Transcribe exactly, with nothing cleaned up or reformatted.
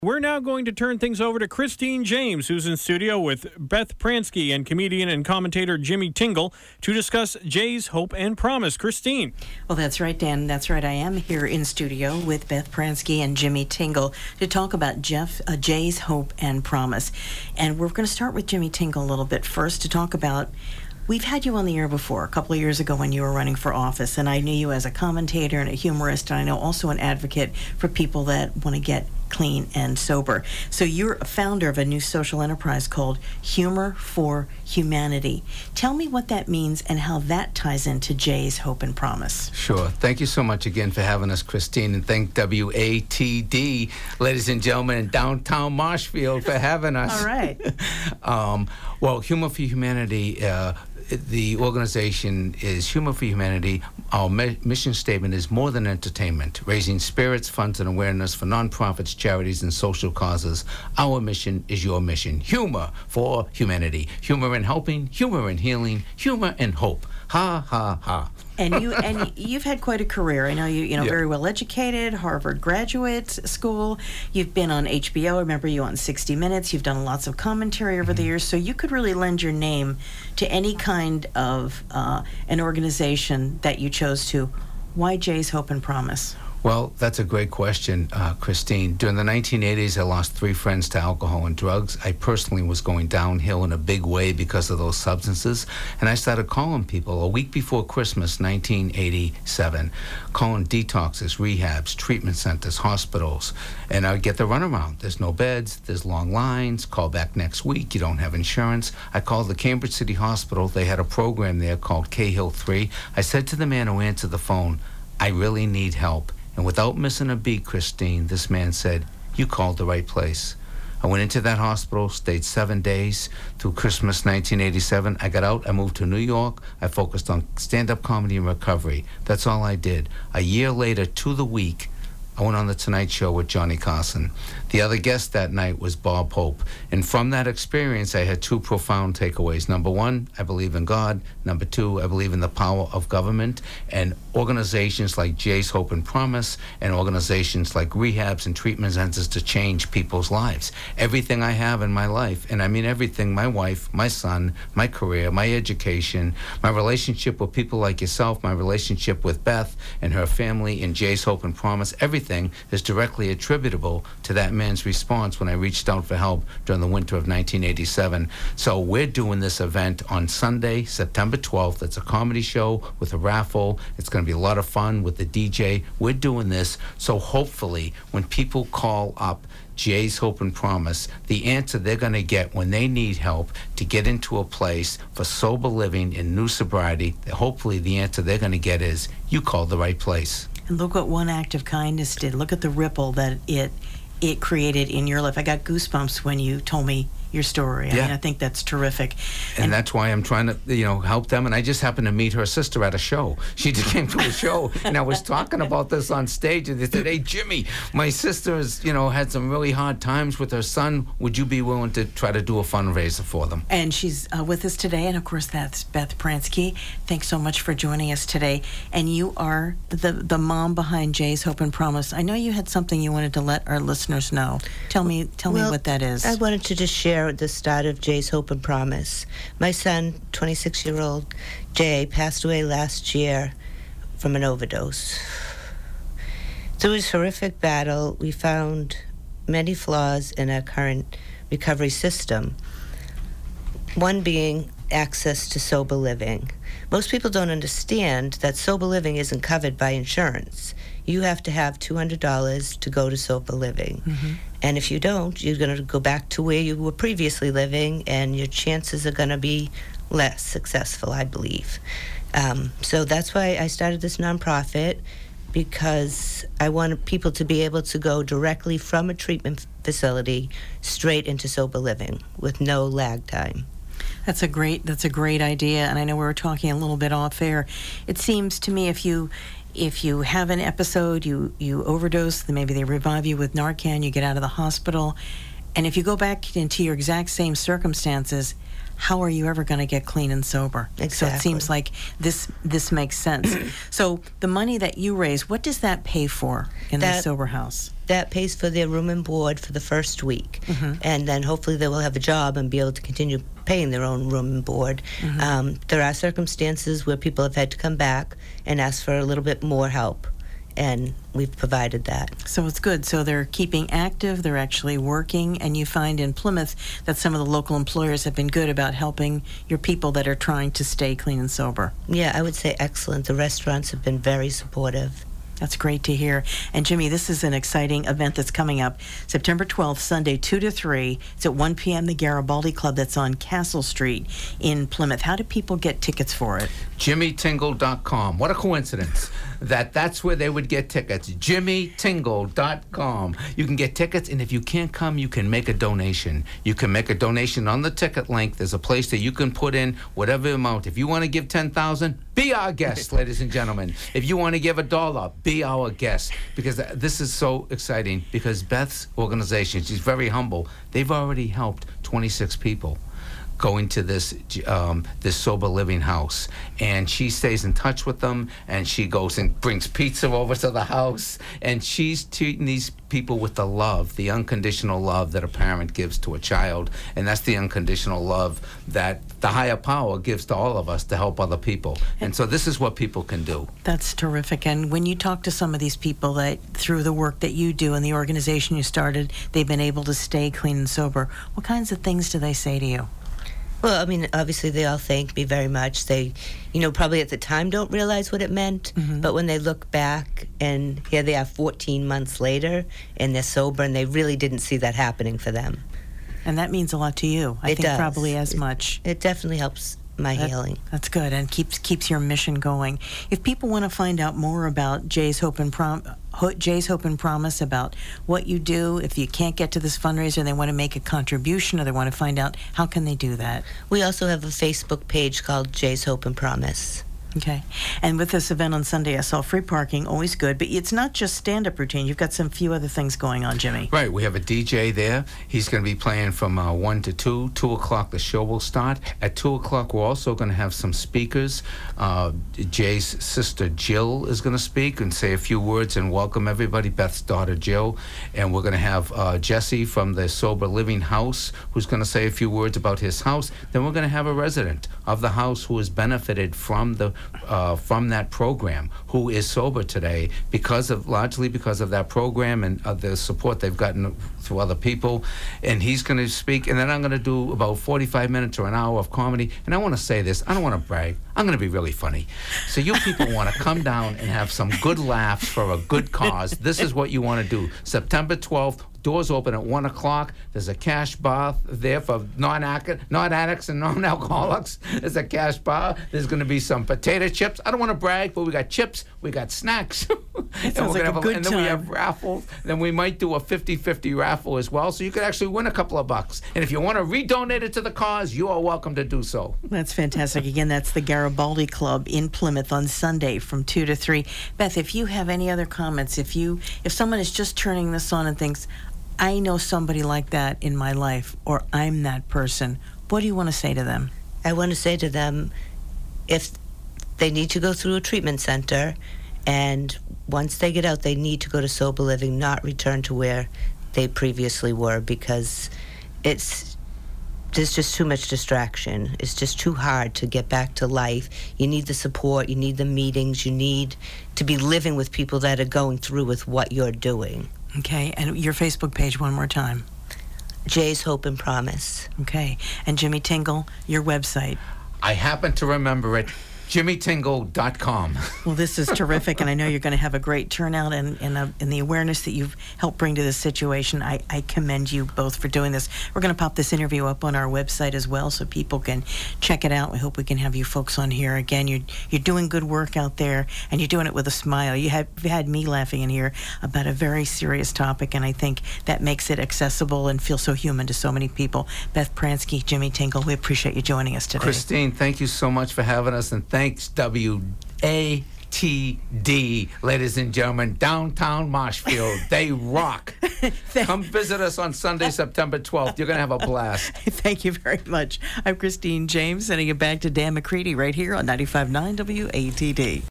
We're now going to turn things over to Christine James, who's in studio with Beth Pransky and comedian and commentator Jimmy Tingle to discuss Jay's Hope and Promise. Christine. Well, that's right, Dan. That's right. I am here in studio with Beth Pransky and Jimmy Tingle to talk about Jeff uh, Jay's Hope and Promise. And we're going to start with Jimmy Tingle a little bit first to talk about. We've had you on the air before, a couple of years ago when you were running for office, and I knew you as a commentator and a humorist, and I know also an advocate for people that want to get clean and sober. So you're a founder of a new social enterprise called Humor for Humanity. Tell me what that means and how that ties into Jay's Hope and Promise. Sure. Thank you so much again for having us, Christine, and thank W A T D, ladies and gentlemen, in downtown Marshfield for having us. All right. um, well, Humor for Humanity, uh, the organization is Humor for Humanity. Our mi- mission statement is more than entertainment, raising spirits, funds, and awareness for nonprofits, charities, and social causes. Our mission is your mission. Humor for humanity. Humor in helping, humor in healing, humor and hope. Ha, ha, ha. And you and you've had quite a career. I know you you know Yeah. very well educated, Harvard graduate school. You've been on H B O. I remember you on sixty minutes. You've done lots of commentary over the years, so you could really lend your name to any kind of uh, an organization that you chose to. Why Jay's Hope and Promise? Well, that's a great question, uh, Christine. During the nineteen eighties, I lost three friends to alcohol and drugs. I personally was going downhill in a big way because of those substances, and I started calling people a week before Christmas, nineteen eighty-seven, calling detoxes, rehabs, treatment centers, hospitals, and I would get the runaround. There's no beds, there's long lines, call back next week, you don't have insurance. I called the Cambridge City Hospital. They had a program there called Cahill three. I said to the man who answered the phone, I really need help. And without missing a beat, Christine, this man said, you called the right place. I went into that hospital, stayed seven days through Christmas nineteen eighty-seven. I got out, I moved to New York. I focused on stand-up comedy and recovery. That's all I did. A year later, to the week, I went on The Tonight Show with Johnny Carson. The other guest that night was Bob Hope. And from that experience, I had two profound takeaways. Number one, I believe in God. Number two, I believe in the power of government and organizations like Jay's Hope and Promise and organizations like rehabs and treatment centers to change people's lives. Everything I have in my life, and I mean everything, my wife, my son, my career, my education, my relationship with people like yourself, my relationship with Beth and her family and Jay's Hope and Promise, everything is directly attributable to that man's response when I reached out for help during the winter of nineteen eighty-seven. So we're doing this event on Sunday, September twelfth. It's a comedy show with a raffle. It's going to be a lot of fun with the D J. We're doing this so hopefully when people call up Jay's Hope and Promise, the answer they're going to get when they need help to get into a place for sober living and new sobriety, hopefully the answer they're going to get is, you called the right place. And look what one act of kindness did. Look at the ripple that it it created in your life. I got goosebumps when you told me your story. I Yeah. mean, I think that's terrific. And, and that's why I'm trying to, you know, help them. And I just happened to meet her sister at a show. She just came to a show, and I was talking about this on stage, and they said, hey, Jimmy, my sister has, you know, had some really hard times with her son. Would you be willing to try to do a fundraiser for them? And she's uh, with us today, and of course, that's Beth Pransky. Thanks so much for joining us today. And you are the the mom behind Jay's Hope and Promise. I know you had something you wanted to let our listeners know. Tell me, tell well, me what that is. I wanted to just share the start of Jay's Hope and Promise. My son, twenty-six-year-old Jay, passed away last year from an overdose. Through his horrific battle, we found many flaws in our current recovery system. One being access to sober living. Most people don't understand that sober living isn't covered by insurance. You have to have two hundred dollars to go to sober living. Mm-hmm. And if you don't, you're going to go back to where you were previously living, and your chances are going to be less successful, I believe. Um, so that's why I started this nonprofit, because I want people to be able to go directly from a treatment facility straight into sober living with no lag time. That's a great that's a great idea, and I know we were talking a little bit off air. It seems to me if you if you have an episode, you you overdose, then maybe they revive you with Narcan, you get out of the hospital, And if you go back into your exact same circumstances, how are you ever going to get clean and sober? Exactly. So it seems like this this makes sense. So the money that you raise, what does that pay for in the That- sober house? That pays for their room and board for the first week. Mhm. And then hopefully they will have a job and be able to continue paying their own room and board. Um, there are circumstances where people have had to come back and ask for a little bit more help, and we've provided that. So it's good. So they're keeping active, they're actually working, and you find in Plymouth that some of the local employers have been good about helping your people that are trying to stay clean and sober. Yeah, I would say excellent. The restaurants have been very supportive. That's great to hear. And Jimmy, this is an exciting event that's coming up September twelfth, Sunday, two to three. It's at one p.m. the Garibaldi Club that's on Castle Street in Plymouth. How do people get tickets for it? Jimmy Tingle dot com. What a coincidence that that's where they would get tickets. Jimmy Tingle dot com. You can get tickets, and if you can't come, you can make a donation. You can make a donation on the ticket link. There's a place that you can put in whatever amount. If you want to give ten thousand dollars, be our guest, ladies and gentlemen. If you want to give a dollar, be our guest. Because this is so exciting, because Beth's organization, she's very humble. They've already helped twenty-six people going to this um, this sober living house, and she stays in touch with them, and she goes and brings pizza over to the house, and she's treating these people with the love, the unconditional love that a parent gives to a child, and that's the unconditional love that the higher power gives to all of us to help other people. And so this is what people can do. That's terrific. And when you talk to some of these people that through the work that you do and the organization you started, they've been able to stay clean and sober, what kinds of things do they say to you? Well, I mean, obviously they all thank me very much. They, you know, probably at the time don't realize what it meant, Mhm. but when they look back and here they are fourteen months later and they're sober and they really didn't see that happening for them. And that means a lot to you. I It think does. probably as It- much. It definitely helps my That- healing. That's good, and keeps keeps your mission going. If people want to find out more about Jay's Hope and Prom, Ho- Jay's Hope and Promise, about what you do, if you can't get to this fundraiser and they want to make a contribution or they want to find out, how can they do that? We also have a Facebook page called Jay's Hope and Promise. Okay. And with this event on Sunday, I saw free parking, always good. But it's not just stand-up routine. You've got some few other things going on, Jimmy. Right, we have a D J there. He's going to be playing from uh, one to two. two o'clock the show will start. At two o'clock we're also going to have some speakers. Uh, Jay's sister Jill is going to speak and say a few words and welcome everybody, Beth's daughter Jill. And we're going to have uh, Jesse from the Sober Living House who's going to say a few words about his house. Then we're going to have a resident of the house who has benefited from the Uh, from that program, who is sober today because of largely because of that program and uh, the support they've gotten through other people. And he's going to speak, and then I'm going to do about forty-five minutes or an hour of comedy. And I want to say this, I don't want to brag, I'm going to be really funny. So you people want to come down and have some good laughs for a good cause. This is what you want to do. September twelfth, doors open at one o'clock. There's a cash bar there for non-addicts and non-alcoholics. There's a cash bar. There's going to be some potato chips. I don't want to brag, but we got chips. We got snacks. and sounds we're like gonna a have good And then we time. have raffles. Then we might do a fifty-fifty raffle as well, so you could actually win a couple of bucks. And if you want to redonate it to the cause, you are welcome to do so. That's fantastic. Again, that's the Garibaldi Club in Plymouth on Sunday from two to three. Beth, if you have any other comments, if you if someone is just turning this on and thinks, I know somebody like that in my life, or I'm that person, what do you want to say to them? I want to say to them, if they need to go through a treatment center, and once they get out, they need to go to sober living, not return to where they previously were, because it's there's just too much distraction. It's just too hard to get back to life. You need the support, you need the meetings, you need to be living with people that are going through with what you're doing. Okay, and your Facebook page one more time. Jay's Hope and Promise. Okay, and Jimmy Tingle, your website. I happen to remember it. Jimmy Tingle dot com. Well, this is terrific, and I know you're going to have a great turnout, and, and, uh, and the awareness that you've helped bring to this situation. I, I commend you both for doing this. We're going to pop this interview up on our website as well so people can check it out. We hope we can have you folks on here again. You're, you're doing good work out there, and you're doing it with a smile. You have had me laughing in here about a very serious topic, and I think that makes it accessible and feel so human to so many people. Beth Pransky, Jimmy Tingle, we appreciate you joining us today. Christine, thank you so much for having us, and thanks W A T D, ladies and gentlemen, downtown Marshfield. They rock. Come visit us on Sunday, September twelfth. You're going to have a blast. Thank you very much. I'm Christine James, sending it back to Dan McCready right here on ninety-five point nine W A T D.